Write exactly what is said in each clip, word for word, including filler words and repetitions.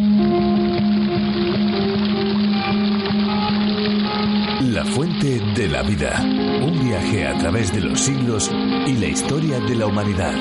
La fuente de la vida. Un viaje a través de los siglos y la historia de la humanidad.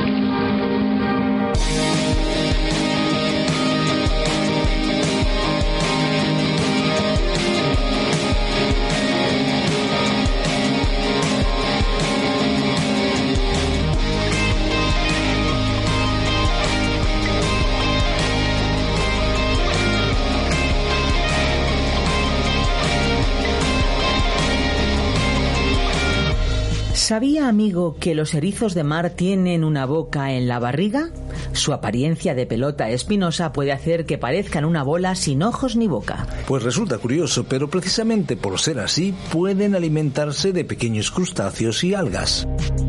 ¿Sabía, amigo, que los erizos de mar tienen una boca en la barriga? Su apariencia de pelota espinosa puede hacer que parezcan una bola sin ojos ni boca. Pues resulta curioso, pero precisamente por ser así, pueden alimentarse de pequeños crustáceos y algas.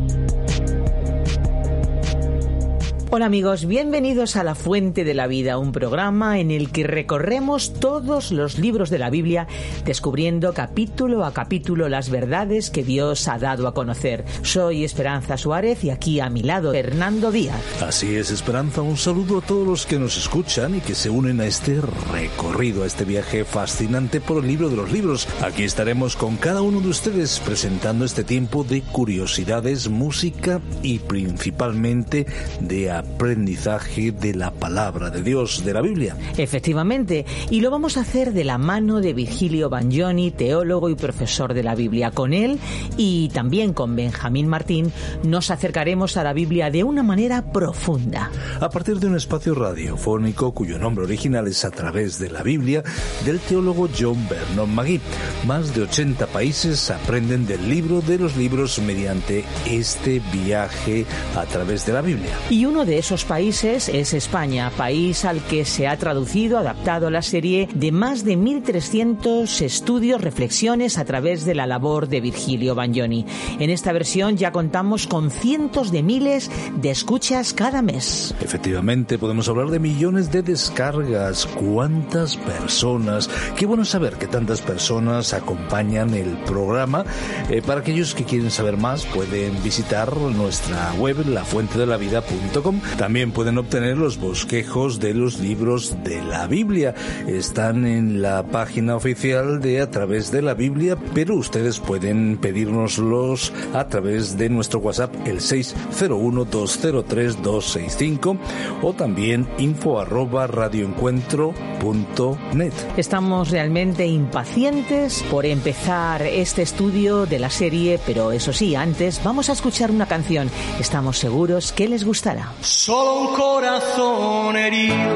Hola amigos, bienvenidos a La Fuente de la Vida, un programa en el que recorremos todos los libros de la Biblia, descubriendo capítulo a capítulo las verdades que Dios ha dado a conocer. Soy Esperanza Suárez y aquí a mi lado Fernando Díaz. Así es, Esperanza, un saludo a todos los que nos escuchan y que se unen a este recorrido, a este viaje fascinante por el libro de los libros. Aquí estaremos con cada uno de ustedes presentando este tiempo de curiosidades, música y principalmente de aprendizaje de la palabra de Dios, de la Biblia. Efectivamente, y lo vamos a hacer de la mano de Virgilio Bagnoni, teólogo y profesor de la Biblia. Con él y también con Benjamín Martín nos acercaremos a la Biblia de una manera profunda. A partir de un espacio radiofónico cuyo nombre original es A través de la Biblia, del teólogo John Vernon Magee. Más de ochenta países aprenden del libro de los libros mediante este viaje a través de la Biblia. Y uno de esos países es España, país al que se ha traducido, adaptado la serie de más de mil trescientos estudios, reflexiones a través de la labor de Virgilio Bagnoni. En esta versión ya contamos con cientos de miles de escuchas cada mes. Efectivamente, podemos hablar de millones de descargas. ¿Cuántas personas? Qué bueno saber que tantas personas acompañan el programa. Eh, para aquellos que quieren saber más, pueden visitar nuestra web, la fuente de la vida punto com. También pueden obtener los bosquejos de los libros de la Biblia. Están en la página oficial de A través de la Biblia, pero ustedes pueden pedírnoslos a través de nuestro WhatsApp, el seis cero uno, dos cero tres, dos seis cinco, o también info arroba radioencuentro punto net. Estamos realmente impacientes por empezar este estudio de la serie, pero eso sí, antes vamos a escuchar una canción. Estamos seguros que les gustará. Solo un corazón herido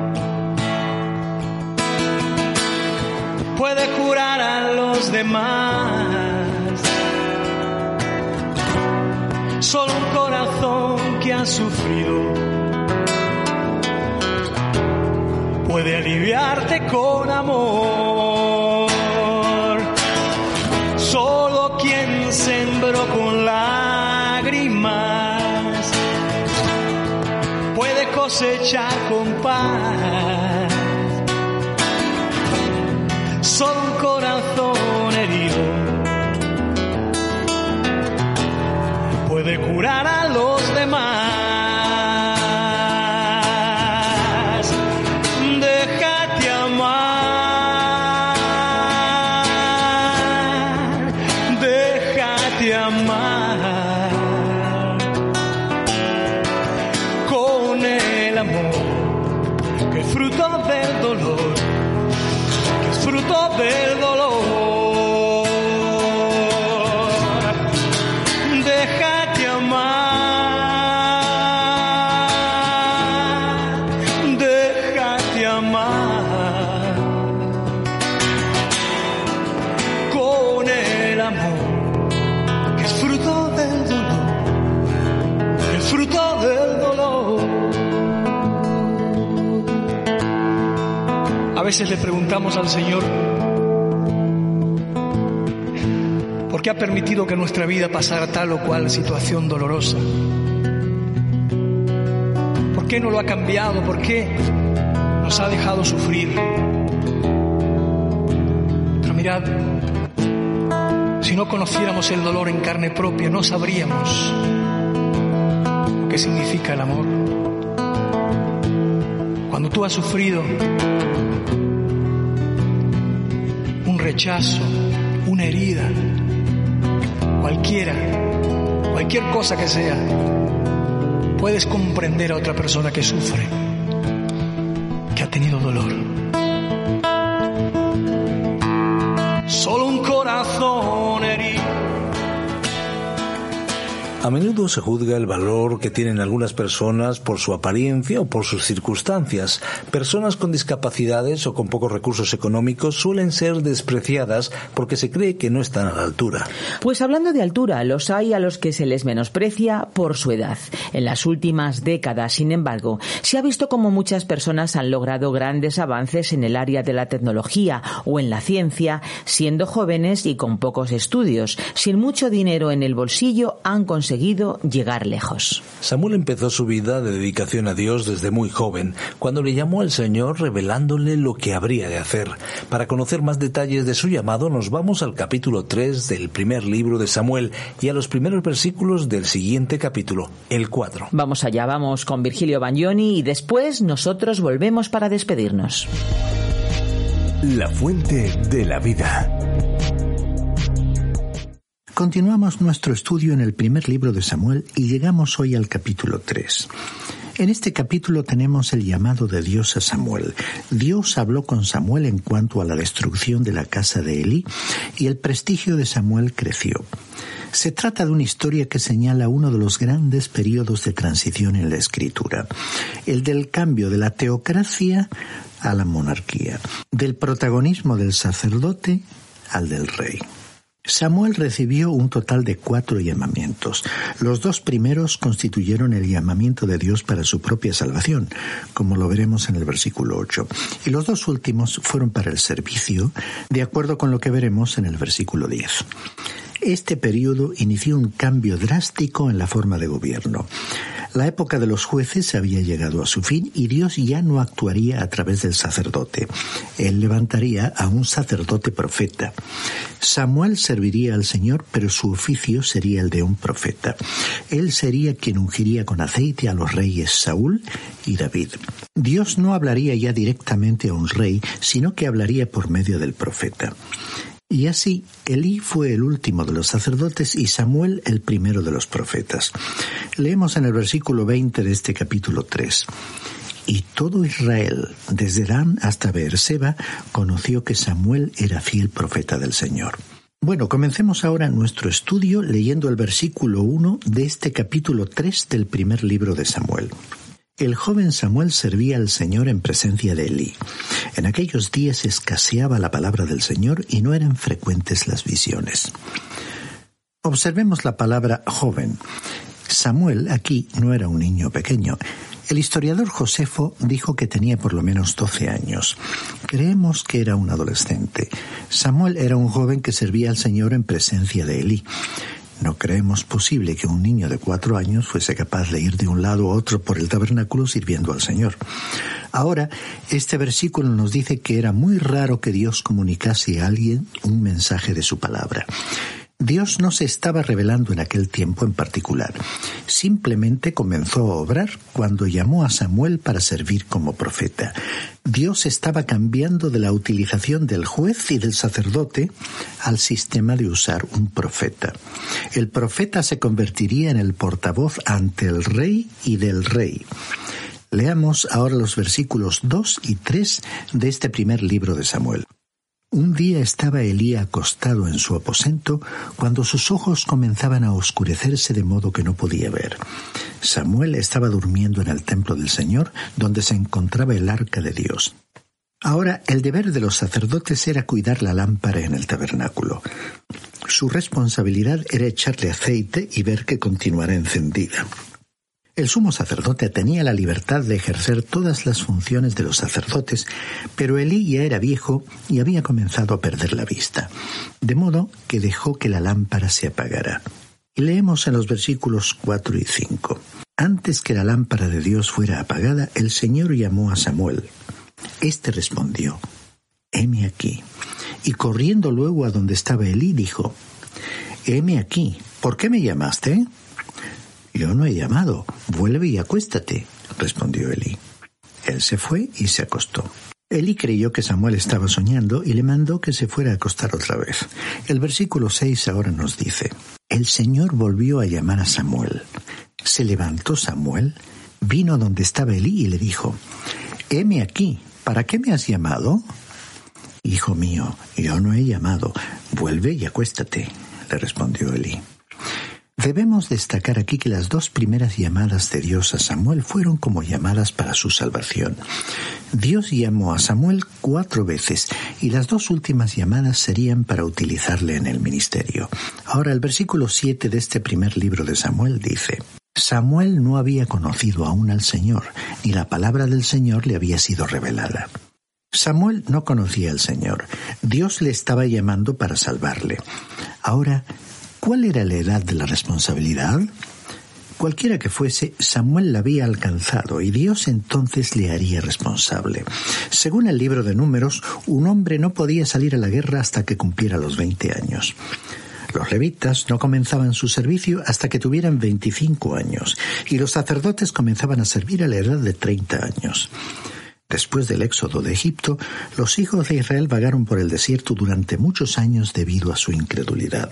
puede curar a los demás. Solo un corazón que ha sufrido puede aliviarte con amor. Solo quien sembró con lágrimas puede cosechar con paz. Solo un corazón herido puede curar a los demás. Déjate amar, déjate amar con el amor que es fruto del dolor, que es fruto del dolor. Déjate amar, déjate amar con el amor que es fruto del dolor, que es fruto del dolor. A veces le preguntamos al Señor ¿por qué ha permitido que nuestra vida pasara tal o cual situación dolorosa? ¿Por qué no lo ha cambiado? ¿Por qué nos ha dejado sufrir? Pero mirad, si no conociéramos el dolor en carne propia, no sabríamos lo que significa el amor. Cuando tú has sufrido un rechazo, una herida, cualquiera, cualquier cosa que sea, puedes comprender a otra persona que sufre, que ha tenido dolor. Solo un corazón herido. A menudo se juzga el valor que tienen algunas personas por su apariencia o por sus circunstancias. Personas con discapacidades o con pocos recursos económicos suelen ser despreciadas porque se cree que no están a la altura. Pues hablando de altura, los hay a los que se les menosprecia por su edad. En las últimas décadas, sin embargo, se ha visto como muchas personas han logrado grandes avances en el área de la tecnología o en la ciencia, siendo jóvenes y con pocos estudios. Sin mucho dinero en el bolsillo, han conseguido llegar lejos. Samuel empezó su vida de dedicación a Dios desde muy joven, cuando le llamó al Señor revelándole lo que habría de hacer. Para conocer más detalles de su llamado, nos vamos al capítulo tres del primer libro de Samuel y a los primeros versículos del siguiente capítulo, el cuatro. Vamos allá, vamos con Virgilio Bagnoni y después nosotros volvemos para despedirnos. La fuente de la vida. Continuamos nuestro estudio en el primer libro de Samuel y llegamos hoy al capítulo tres. En este capítulo tenemos el llamado de Dios a Samuel. Dios habló con Samuel en cuanto a la destrucción de la casa de Elí y el prestigio de Samuel creció. Se trata de una historia que señala uno de los grandes periodos de transición en la Escritura, el del cambio de la teocracia a la monarquía, del protagonismo del sacerdote al del rey. Samuel recibió un total de cuatro llamamientos. Los dos primeros constituyeron el llamamiento de Dios para su propia salvación, como lo veremos en el versículo ocho, y los dos últimos fueron para el servicio, de acuerdo con lo que veremos en el versículo diez. Este periodo inició un cambio drástico en la forma de gobierno. La época de los jueces había llegado a su fin y Dios ya no actuaría a través del sacerdote. Él levantaría a un sacerdote profeta. Samuel serviría al Señor, pero su oficio sería el de un profeta. Él sería quien ungiría con aceite a los reyes Saúl y David. Dios no hablaría ya directamente a un rey, sino que hablaría por medio del profeta. Y así, Elí fue el último de los sacerdotes y Samuel el primero de los profetas. Leemos en el versículo veinte de este capítulo tres. Y todo Israel, desde Dan hasta Beerseba, conoció que Samuel era fiel profeta del Señor. Bueno, comencemos ahora nuestro estudio leyendo el versículo uno de este capítulo tres del primer libro de Samuel. El joven Samuel servía al Señor en presencia de Elí. En aquellos días escaseaba la palabra del Señor y no eran frecuentes las visiones. Observemos la palabra joven. Samuel aquí no era un niño pequeño. El historiador Josefo dijo que tenía por lo menos doce años. Creemos que era un adolescente. Samuel era un joven que servía al Señor en presencia de Elí. No creemos posible que un niño de cuatro años fuese capaz de ir de un lado a otro por el tabernáculo sirviendo al Señor. Ahora, este versículo nos dice que era muy raro que Dios comunicase a alguien un mensaje de su palabra. Dios no se estaba revelando en aquel tiempo en particular. Simplemente comenzó a obrar cuando llamó a Samuel para servir como profeta. Dios estaba cambiando de la utilización del juez y del sacerdote al sistema de usar un profeta. El profeta se convertiría en el portavoz ante el rey y del rey. Leamos ahora los versículos dos y tres de este primer libro de Samuel. Un día estaba Elí acostado en su aposento cuando sus ojos comenzaban a oscurecerse de modo que no podía ver. Samuel estaba durmiendo en el templo del Señor, donde se encontraba el arca de Dios. Ahora, el deber de los sacerdotes era cuidar la lámpara en el tabernáculo. Su responsabilidad era echarle aceite y ver que continuara encendida. El sumo sacerdote tenía la libertad de ejercer todas las funciones de los sacerdotes, pero Elí ya era viejo y había comenzado a perder la vista, de modo que dejó que la lámpara se apagara. Y leemos en los versículos cuatro y cinco. Antes que la lámpara de Dios fuera apagada, el Señor llamó a Samuel. Este respondió, «Heme aquí». Y corriendo luego a donde estaba Elí, dijo, «Heme aquí, ¿por qué me llamaste?» «Yo no he llamado, vuelve y acuéstate», respondió Elí. Él se fue y se acostó. Elí creyó que Samuel estaba soñando y le mandó que se fuera a acostar otra vez. El versículo seis ahora nos dice: el Señor volvió a llamar a Samuel. Se levantó Samuel, vino donde estaba Elí y le dijo: heme aquí, ¿para qué me has llamado? Hijo mío, yo no he llamado, vuelve y acuéstate, le respondió Elí. Debemos destacar aquí que las dos primeras llamadas de Dios a Samuel fueron como llamadas para su salvación. Dios llamó a Samuel cuatro veces y las dos últimas llamadas serían para utilizarle en el ministerio. Ahora el versículo siete de este primer libro de Samuel dice: Samuel no había conocido aún al Señor, ni la palabra del Señor le había sido revelada. Samuel no conocía al Señor. Dios le estaba llamando para salvarle. Ahora, ¿cuál era la edad de la responsabilidad? Cualquiera que fuese, Samuel la había alcanzado y Dios entonces le haría responsable. Según el libro de Números, un hombre no podía salir a la guerra hasta que cumpliera los veinte años. Los levitas no comenzaban su servicio hasta que tuvieran veinticinco años y los sacerdotes comenzaban a servir a la edad de treinta años. Después del éxodo de Egipto, los hijos de Israel vagaron por el desierto durante muchos años debido a su incredulidad.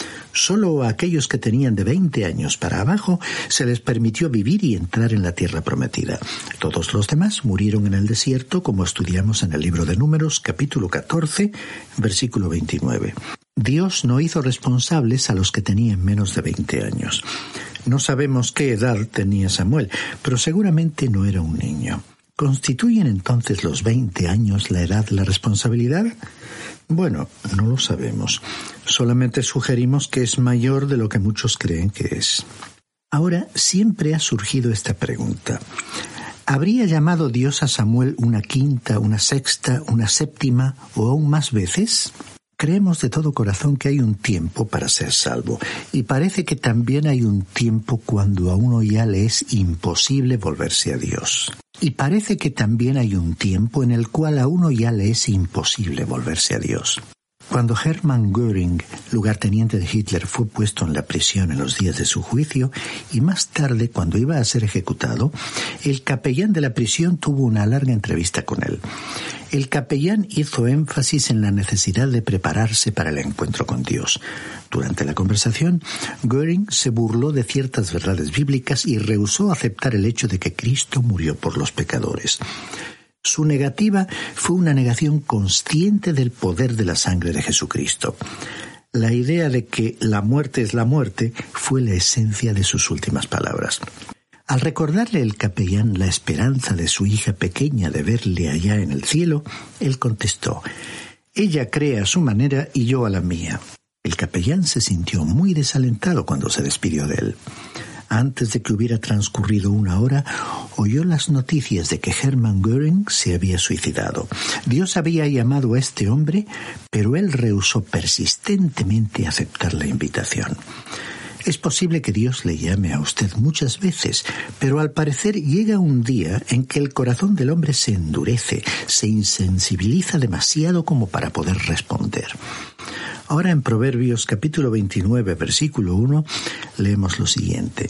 Solo a aquellos que tenían de veinte años para abajo se les permitió vivir y entrar en la tierra prometida. Todos los demás murieron en el desierto, como estudiamos en el libro de Números, capítulo catorce, versículo veintinueve. Dios no hizo responsables a los que tenían menos de veinte años. No sabemos qué edad tenía Samuel, pero seguramente no era un niño. ¿Constituyen entonces los veinte años la edad de la responsabilidad? Bueno, no lo sabemos. Solamente sugerimos que es mayor de lo que muchos creen que es. Ahora, siempre ha surgido esta pregunta. ¿Habría llamado Dios a Samuel una quinta, una sexta, una séptima o aún más veces? Creemos de todo corazón que hay un tiempo para ser salvo, y parece que también hay un tiempo cuando a uno ya le es imposible volverse a Dios. Y parece que también hay un tiempo en el cual a uno ya le es imposible volverse a Dios. Cuando Hermann Göring, lugarteniente de Hitler, fue puesto en la prisión en los días de su juicio, y más tarde, cuando iba a ser ejecutado, el capellán de la prisión tuvo una larga entrevista con él. El capellán hizo énfasis en la necesidad de prepararse para el encuentro con Dios. Durante la conversación, Göring se burló de ciertas verdades bíblicas y rehusó aceptar el hecho de que Cristo murió por los pecadores. Su negativa fue una negación consciente del poder de la sangre de Jesucristo. La idea de que la muerte es la muerte fue la esencia de sus últimas palabras. Al recordarle el capellán la esperanza de su hija pequeña de verle allá en el cielo, él contestó: «Ella cree a su manera y yo a la mía». El capellán se sintió muy desalentado cuando se despidió de él. Antes de que hubiera transcurrido una hora, oyó las noticias de que Hermann Göring se había suicidado. Dios había llamado a este hombre, pero él rehusó persistentemente aceptar la invitación. Es posible que Dios le llame a usted muchas veces, pero al parecer llega un día en que el corazón del hombre se endurece, se insensibiliza demasiado como para poder responder. Ahora en Proverbios capítulo veintinueve, versículo uno, leemos lo siguiente: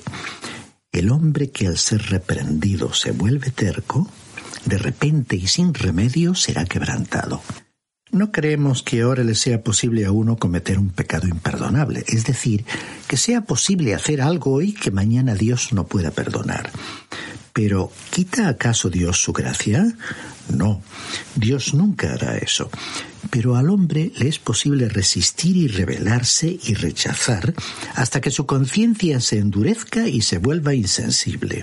El hombre que al ser reprendido se vuelve terco, de repente y sin remedio será quebrantado. No creemos que ahora le sea posible a uno cometer un pecado imperdonable, es decir, que sea posible hacer algo hoy que mañana Dios no pueda perdonar. Pero, ¿quita acaso Dios su gracia? No, Dios nunca hará eso. Pero al hombre le es posible resistir y rebelarse y rechazar hasta que su conciencia se endurezca y se vuelva insensible.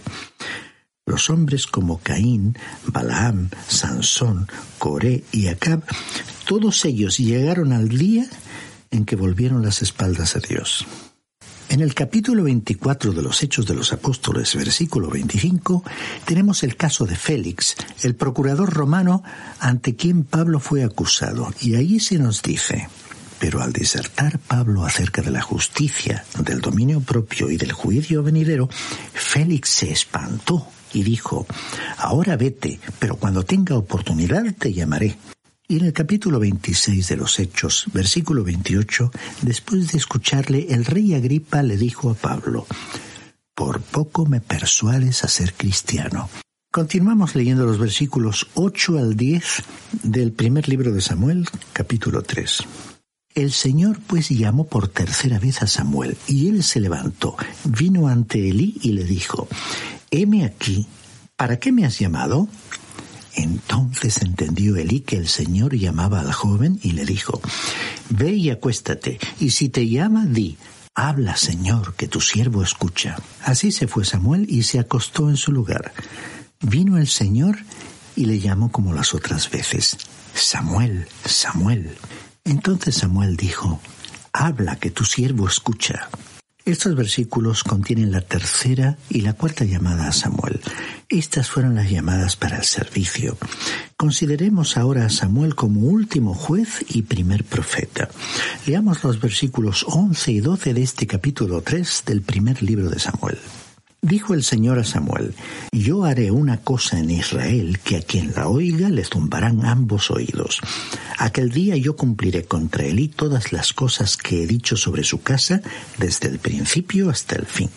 Los hombres como Caín, Balaam, Sansón, Coré y Acab, todos ellos llegaron al día en que volvieron las espaldas a Dios. En el capítulo veinticuatro de los Hechos de los Apóstoles, versículo veinticinco, tenemos el caso de Félix, el procurador romano ante quien Pablo fue acusado, y allí se nos dice: Pero al disertar Pablo acerca de la justicia, del dominio propio y del juicio venidero, Félix se espantó y dijo: Ahora vete, pero cuando tenga oportunidad te llamaré. Y en el capítulo veintiséis de los Hechos, versículo veintiocho, después de escucharle, el rey Agripa le dijo a Pablo: Por poco me persuades a ser cristiano. Continuamos leyendo los versículos ocho al diez del primer libro de Samuel, capítulo tres. El Señor pues llamó por tercera vez a Samuel, y él se levantó, vino ante Elí y le dijo: «Heme aquí, ¿para qué me has llamado?». Entonces entendió Elí que el Señor llamaba al joven y le dijo: «Ve y acuéstate, y si te llama, di: habla, Señor, que tu siervo escucha». Así se fue Samuel y se acostó en su lugar. Vino el Señor y le llamó como las otras veces: «Samuel, Samuel». Entonces Samuel dijo: «Habla, que tu siervo escucha». Estos versículos contienen la tercera y la cuarta llamada a Samuel. Estas fueron las llamadas para el servicio. Consideremos ahora a Samuel como último juez y primer profeta. Leamos los versículos once y doce de este capítulo tres del primer libro de Samuel. Dijo el Señor a Samuel: «Yo haré una cosa en Israel que a quien la oiga le zumbarán ambos oídos. Aquel día yo cumpliré contra Elí todas las cosas que he dicho sobre su casa desde el principio hasta el fin».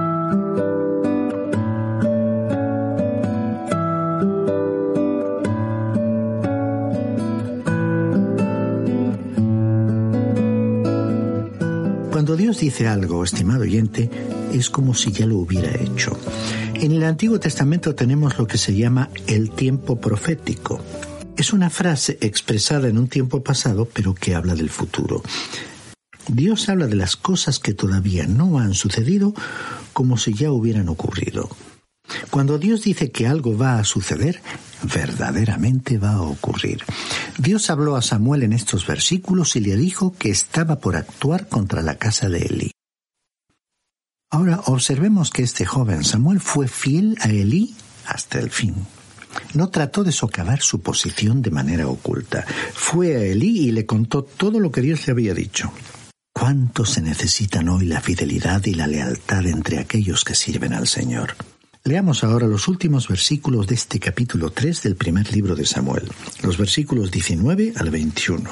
Cuando Dios dice algo, estimado oyente, es como si ya lo hubiera hecho. En el Antiguo Testamento tenemos lo que se llama el tiempo profético. Es una frase expresada en un tiempo pasado, pero que habla del futuro. Dios habla de las cosas que todavía no han sucedido como si ya hubieran ocurrido. Cuando Dios dice que algo va a suceder, verdaderamente va a ocurrir. Dios habló a Samuel en estos versículos y le dijo que estaba por actuar contra la casa de Elí. Ahora observemos que este joven Samuel fue fiel a Elí hasta el fin. No trató de socavar su posición de manera oculta. Fue a Elí y le contó todo lo que Dios le había dicho. ¿Cuánto se necesitan hoy la fidelidad y la lealtad entre aquellos que sirven al Señor? Leamos ahora los últimos versículos de este capítulo tres del primer libro de Samuel, los versículos diecinueve al veintiuno.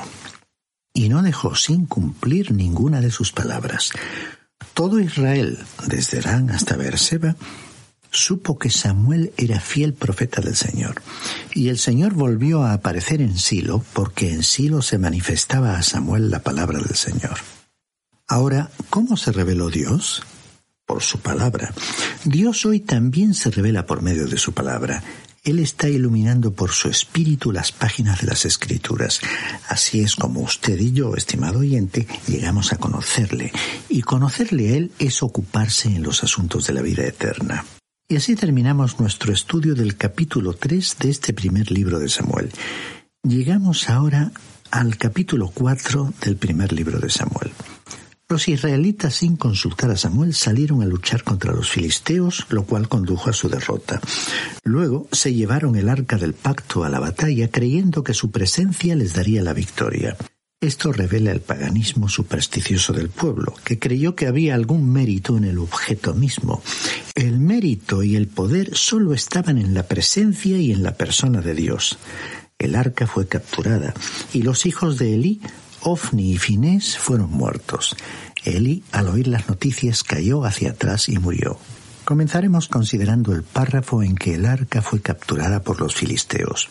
Y no dejó sin cumplir ninguna de sus palabras. Todo Israel, desde Dan hasta Beerseba, supo que Samuel era fiel profeta del Señor. Y el Señor volvió a aparecer en Silo, porque en Silo se manifestaba a Samuel la palabra del Señor. Ahora, ¿cómo se reveló Dios? Por su palabra. Dios hoy también se revela por medio de su palabra. Él está iluminando por su espíritu las páginas de las Escrituras. Así es como usted y yo, estimado oyente, llegamos a conocerle. Y conocerle a Él es ocuparse en los asuntos de la vida eterna. Y así terminamos nuestro estudio del capítulo tres de este primer libro de Samuel. Llegamos ahora al capítulo cuatro del primer libro de Samuel. Los israelitas, sin consultar a Samuel, salieron a luchar contra los filisteos, lo cual condujo a su derrota. Luego se llevaron el arca del pacto a la batalla, creyendo que su presencia les daría la victoria. Esto revela el paganismo supersticioso del pueblo, que creyó que había algún mérito en el objeto mismo. El mérito y el poder solo estaban en la presencia y en la persona de Dios. El arca fue capturada, y los hijos de Elí, Ofni y Finés, fueron muertos. Elí, al oír las noticias, cayó hacia atrás y murió. Comenzaremos considerando el párrafo en que el arca fue capturada por los filisteos.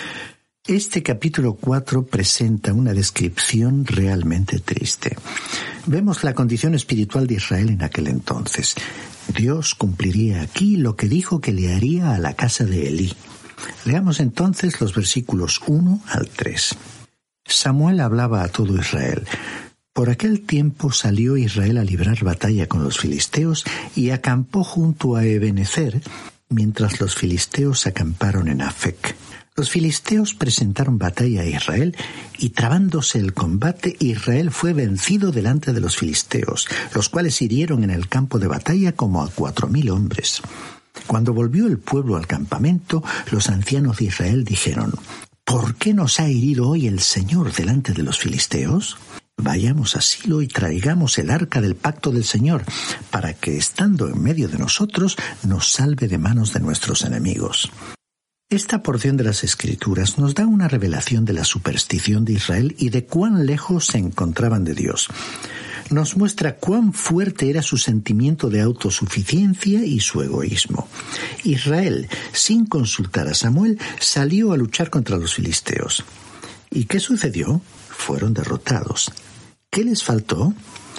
Este capítulo cuatro presenta una descripción realmente triste. Vemos la condición espiritual de Israel en aquel entonces. Dios cumpliría aquí lo que dijo que le haría a la casa de Elí. Leamos entonces los versículos uno al tres. Samuel hablaba a todo Israel. Por aquel tiempo salió Israel a librar batalla con los filisteos y acampó junto a Ebenezer, mientras los filisteos acamparon en Afec. Los filisteos presentaron batalla a Israel y, trabándose el combate, Israel fue vencido delante de los filisteos, los cuales hirieron en el campo de batalla como a cuatro mil hombres. Cuando volvió el pueblo al campamento, los ancianos de Israel dijeron: ¿Por qué nos ha herido hoy el Señor delante de los filisteos? Vayamos a Silo y traigamos el arca del pacto del Señor, para que, estando en medio de nosotros, nos salve de manos de nuestros enemigos. Esta porción de las Escrituras nos da una revelación de la superstición de Israel y de cuán lejos se encontraban de Dios. nos muestra cuán fuerte era su sentimiento de autosuficiencia y su egoísmo. Israel, sin consultar a Samuel, salió a luchar contra los filisteos. ¿Y qué sucedió? Fueron derrotados. ¿Qué les faltó?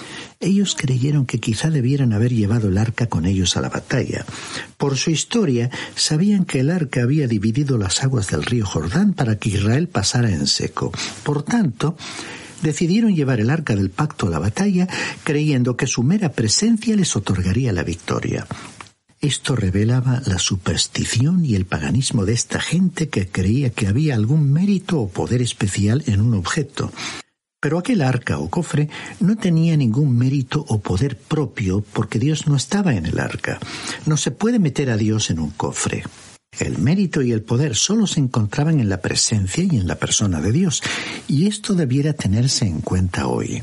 Ellos creyeron que quizá debieran haber llevado el arca con ellos a la batalla. Por su historia, sabían que el arca había dividido las aguas del río Jordán para que Israel pasara en seco. Por tanto, decidieron llevar el arca del pacto a la batalla, creyendo que su mera presencia les otorgaría la victoria. Esto revelaba la superstición y el paganismo de esta gente que creía que había algún mérito o poder especial en un objeto. Pero aquel arca o cofre no tenía ningún mérito o poder propio porque Dios no estaba en el arca. No se puede meter a Dios en un cofre. El mérito y el poder solo se encontraban en la presencia y en la persona de Dios, y esto debiera tenerse en cuenta hoy.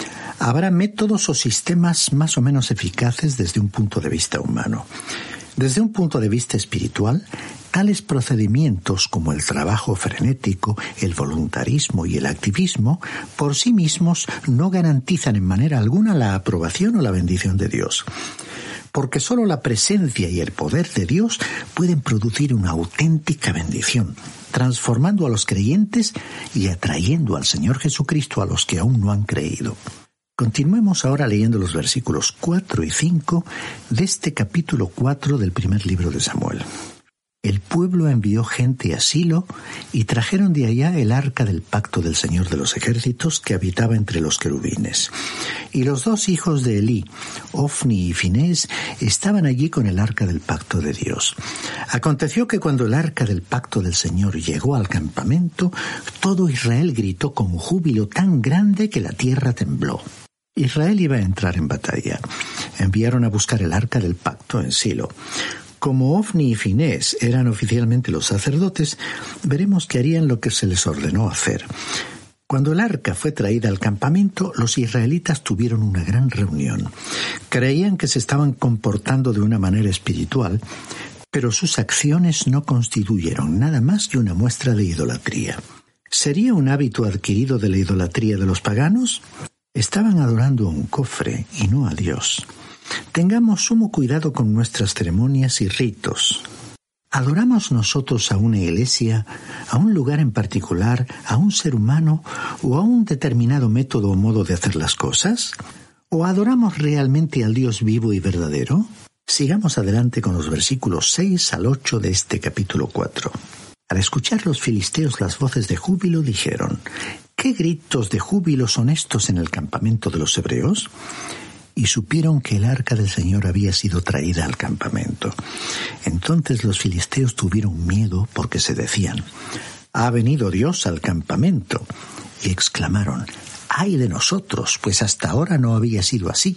Habrá métodos o sistemas más o menos eficaces desde un punto de vista humano. Desde un punto de vista espiritual, tales procedimientos como el trabajo frenético, el voluntarismo y el activismo, por sí mismos no garantizan en manera alguna la aprobación o la bendición de Dios. Porque solo la presencia y el poder de Dios pueden producir una auténtica bendición, transformando a los creyentes y atrayendo al Señor Jesucristo a los que aún no han creído. Continuemos ahora leyendo los versículos cuatro y cinco de este capítulo cuatro del primer libro de Samuel. El pueblo envió gente a Silo y trajeron de allá el arca del pacto del Señor de los ejércitos que habitaba entre los querubines. Y los dos hijos de Elí, Ofni y Finés, estaban allí con el arca del pacto de Dios. Aconteció que cuando el arca del pacto del Señor llegó al campamento, todo Israel gritó con júbilo tan grande que la tierra tembló. Israel iba a entrar en batalla. Enviaron a buscar el arca del pacto en Silo. Como Ofni y Finés eran oficialmente los sacerdotes, veremos que harían lo que se les ordenó hacer. Cuando el arca fue traída al campamento, los israelitas tuvieron una gran reunión. Creían que se estaban comportando de una manera espiritual, pero sus acciones no constituyeron nada más que una muestra de idolatría. ¿Sería un hábito adquirido de la idolatría de los paganos? Estaban adorando a un cofre y no a Dios. Tengamos sumo cuidado con nuestras ceremonias y ritos. ¿Adoramos nosotros a una iglesia, a un lugar en particular, a un ser humano o a un determinado método o modo de hacer las cosas? ¿O adoramos realmente al Dios vivo y verdadero? Sigamos adelante con los versículos seis al ocho de este capítulo cuatro. Al escuchar los filisteos las voces de júbilo, dijeron: ¿qué gritos de júbilo son estos en el campamento de los hebreos? Y supieron que el arca del Señor había sido traída al campamento. Entonces los filisteos tuvieron miedo porque se decían: «Ha venido Dios al campamento». Y exclamaron: «¡Ay de nosotros! Pues hasta ahora no había sido así».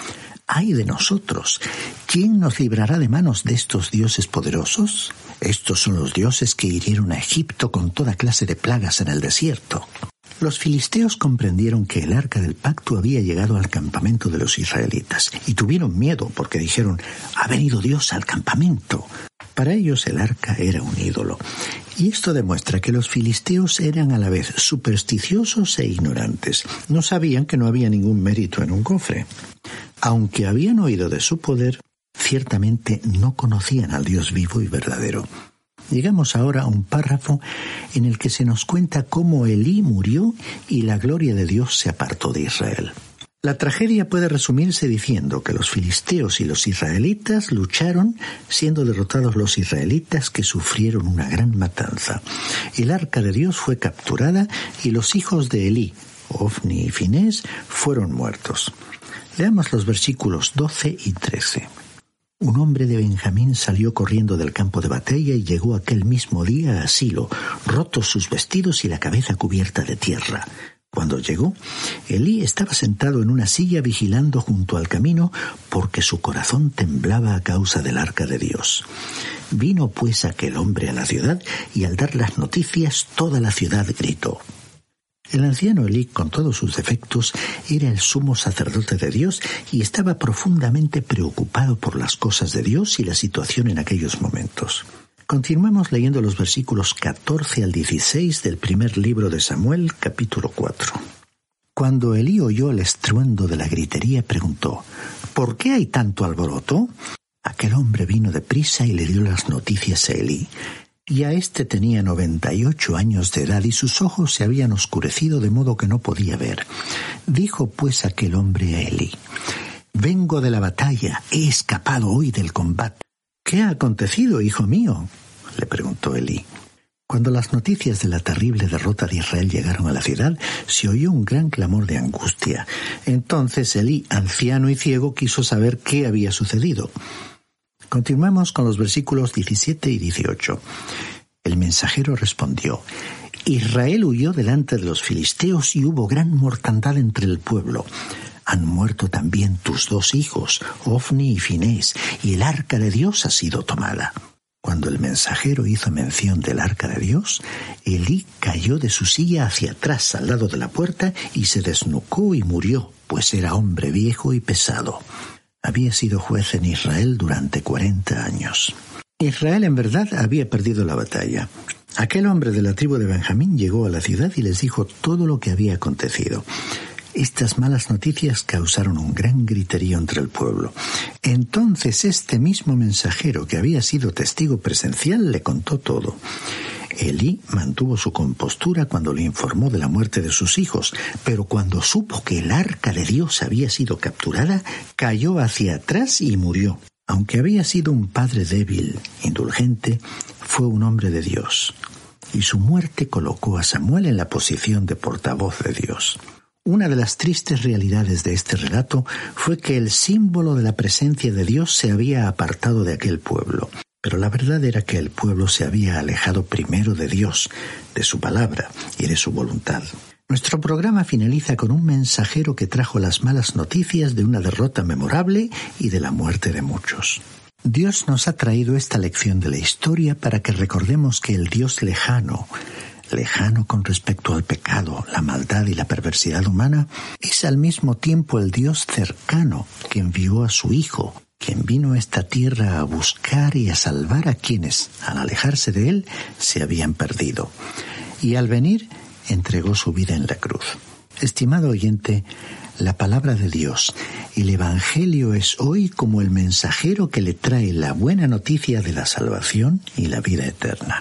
¡Ay de nosotros! ¿Quién nos librará de manos de estos dioses poderosos? Estos son los dioses que hirieron a Egipto con toda clase de plagas en el desierto. Los filisteos comprendieron que el arca del pacto había llegado al campamento de los israelitas y tuvieron miedo porque dijeron: «Ha venido Dios al campamento». Para ellos el arca era un ídolo. Y esto demuestra que los filisteos eran a la vez supersticiosos e ignorantes. No sabían que no había ningún mérito en un cofre. Aunque habían oído de su poder, ciertamente no conocían al Dios vivo y verdadero. Llegamos ahora a un párrafo en el que se nos cuenta cómo Elí murió y la gloria de Dios se apartó de Israel. La tragedia puede resumirse diciendo que los filisteos y los israelitas lucharon, siendo derrotados los israelitas, que sufrieron una gran matanza. El arca de Dios fue capturada y los hijos de Elí, Ofni y Finés, fueron muertos. Leamos los versículos doce y trece. Un hombre de Benjamín salió corriendo del campo de batalla y llegó aquel mismo día a Silo, rotos sus vestidos y la cabeza cubierta de tierra. Cuando llegó, Elí estaba sentado en una silla vigilando junto al camino porque su corazón temblaba a causa del arca de Dios. Vino pues aquel hombre a la ciudad y al dar las noticias toda la ciudad gritó. El anciano Elí, con todos sus defectos, era el sumo sacerdote de Dios y estaba profundamente preocupado por las cosas de Dios y la situación en aquellos momentos. Continuamos leyendo los versículos catorce al dieciséis del primer libro de Samuel, capítulo cuatro. Cuando Elí oyó el estruendo de la gritería, preguntó: ¿por qué hay tanto alboroto? Aquel hombre vino deprisa y le dio las noticias a Elí. Ya éste tenía noventa y ocho años de edad y sus ojos se habían oscurecido de modo que no podía ver. Dijo pues aquel hombre a Elí: vengo de la batalla, he escapado hoy del combate. ¿Qué ha acontecido, hijo mío?, le preguntó Elí. Cuando las noticias de la terrible derrota de Israel llegaron a la ciudad, se oyó un gran clamor de angustia. Entonces Elí, anciano y ciego, quiso saber qué había sucedido. Continuamos con los versículos diecisiete y dieciocho. El mensajero respondió: Israel huyó delante de los filisteos y hubo gran mortandad entre el pueblo. Han muerto también tus dos hijos, Ofni y Finés, y el arca de Dios ha sido tomada. Cuando el mensajero hizo mención del arca de Dios, Elí cayó de su silla hacia atrás al lado de la puerta y se desnucó y murió, pues era hombre viejo y pesado. Había sido juez en Israel durante cuarenta años. Israel en verdad había perdido la batalla. Aquel hombre de la tribu de Benjamín llegó a la ciudad y les dijo todo lo que había acontecido. Estas malas noticias causaron un gran griterío entre el pueblo. Entonces este mismo mensajero, que había sido testigo presencial, le contó todo. Elí mantuvo su compostura cuando le informó de la muerte de sus hijos, pero cuando supo que el arca de Dios había sido capturada, cayó hacia atrás y murió. Aunque había sido un padre débil, indulgente, fue un hombre de Dios, y su muerte colocó a Samuel en la posición de portavoz de Dios. Una de las tristes realidades de este relato fue que el símbolo de la presencia de Dios se había apartado de aquel pueblo. Pero la verdad era que el pueblo se había alejado primero de Dios, de su palabra y de su voluntad. Nuestro programa finaliza con un mensajero que trajo las malas noticias de una derrota memorable y de la muerte de muchos. Dios nos ha traído esta lección de la historia para que recordemos que el Dios lejano, lejano con respecto al pecado, la maldad y la perversidad humana, es al mismo tiempo el Dios cercano que envió a su Hijo, quien vino a esta tierra a buscar y a salvar a quienes, al alejarse de él, se habían perdido. Y al venir, entregó su vida en la cruz. Estimado oyente, la palabra de Dios, el Evangelio es hoy como el mensajero que le trae la buena noticia de la salvación y la vida eterna.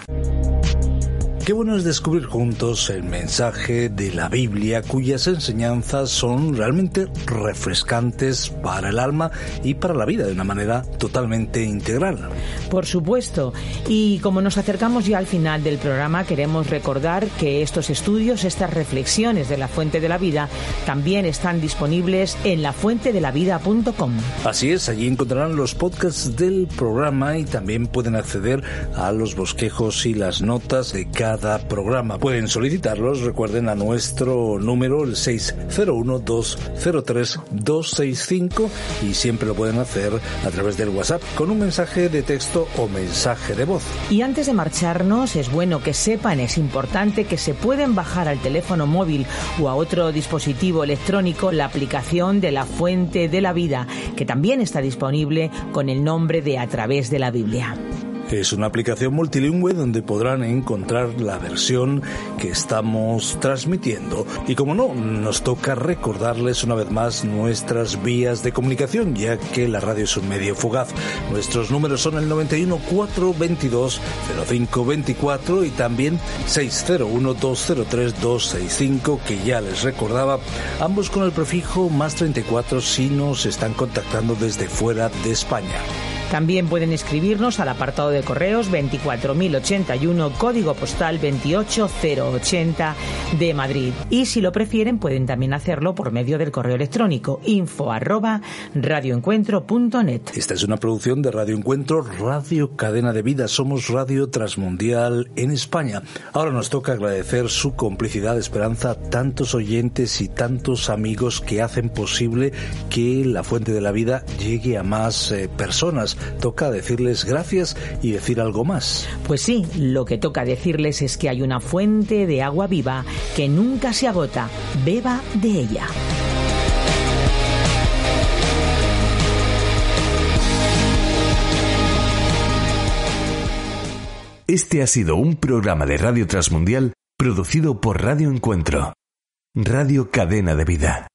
Qué bueno es descubrir juntos el mensaje de la Biblia, cuyas enseñanzas son realmente refrescantes para el alma y para la vida de una manera totalmente integral. Por supuesto. Y como nos acercamos ya al final del programa, queremos recordar que estos estudios, estas reflexiones de la Fuente de la Vida, también están disponibles en la fuente de la vida punto com. Así es, allí encontrarán los podcasts del programa y también pueden acceder a los bosquejos y las notas de cada Cada programa. Pueden solicitarlos, recuerden, a nuestro número, el seis cero uno, dos cero tres, dos seis cinco, y siempre lo pueden hacer a través del WhatsApp con un mensaje de texto o mensaje de voz. Y antes de marcharnos, es bueno que sepan, es importante que se pueden bajar al teléfono móvil o a otro dispositivo electrónico la aplicación de la Fuente de la Vida, que también está disponible con el nombre de A Través de la Biblia. Es una aplicación multilingüe donde podrán encontrar la versión que estamos transmitiendo. Y como no, nos toca recordarles una vez más nuestras vías de comunicación, ya que la radio es un medio fugaz. Nuestros números son el noventa y uno, cuatro veintidós, cero cinco veinticuatro y también seis cero uno, dos cero tres, dos seis cinco, que ya les recordaba, ambos con el prefijo más treinta y cuatro si nos están contactando desde fuera de España. También pueden escribirnos al apartado de correos veinticuatro mil ochenta y uno, código postal veintiocho cero ochenta de Madrid. Y si lo prefieren, pueden también hacerlo por medio del correo electrónico info arroba radioencuentro punto net. Esta es una producción de Radio Encuentro, Radio Cadena de Vida. Somos Radio Transmundial en España. Ahora nos toca agradecer su complicidad, esperanza a tantos oyentes y tantos amigos que hacen posible que la Fuente de la Vida llegue a más eh, personas. Toca decirles gracias y decir algo más. Pues sí, lo que toca decirles es que hay una fuente de agua viva que nunca se agota. Beba de ella. Este ha sido un programa de Radio Transmundial producido por Radio Encuentro. Radio Cadena de Vida.